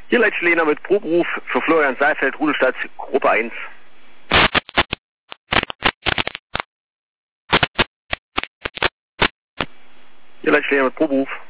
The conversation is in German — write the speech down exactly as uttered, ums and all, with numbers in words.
Hier leitet Lena mit Proberuf für Florian Seifeld, Rudolstadt, Gruppe eins. Hier leitet Lena mit Proberuf.